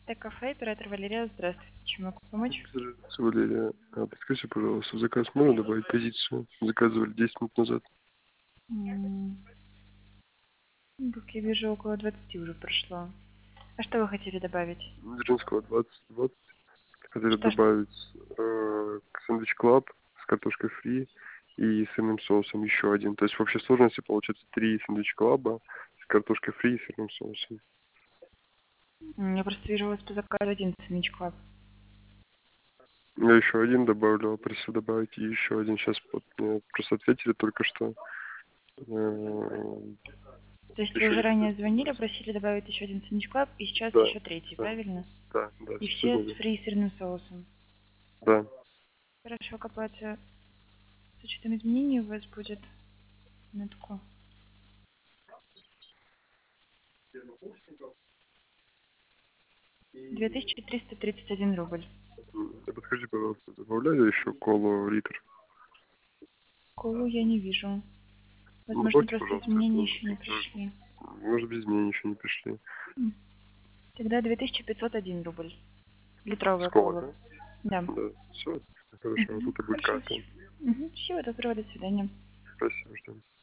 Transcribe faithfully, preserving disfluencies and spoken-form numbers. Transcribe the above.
Т-кафе, оператор Валерия, здравствуйте. Чем могу помочь? Здравствуйте, Валерия. А, подскажите, пожалуйста, в заказ можно добавить позицию? Заказывали десять минут назад. М, ну, Как я вижу, около двадцати уже прошло. А что вы хотели добавить? Дзержинского двадцать двадцать. Хотели Что, что? добавить э, сэндвич клаб с картошкой фри и сырным соусом еще один. То есть в общей сложности получается три сэндвич клаба с картошкой фри и сырным соусом. М, Я просто вижу у вас по заказу один сэндвич клаб. Я еще один добавлю, просил добавить и еще один. Сейчас вот мне просто ответили только что. Э, То есть вы еще уже один ранее хотели звонили, добавить. просили добавить еще один сэндвич клаб и сейчас Да, еще третий, да, правильно? да, да, И все все с сегодня. фри и сырным соусом. Да. Хорошо, как оплата с учетом изменений у вас будет минутку. две тысячи триста тридцать один рубль. М, да подскажите, пожалуйста, добавляли еще колу литр? Колу я не вижу. Ну, Возможно, добавьте, просто пожалуйста, изменения это еще не как-то, пришли. может быть, изменения еще не пришли. М, Тогда две тысячи пятьсот один рубль. Литровая Скола, кола. да? Да. Да, все, хорошо, вот Мгм. тут и будет Хорошо. карта. Мгм. Всего доброго, до свидания. Спасибо, ждем.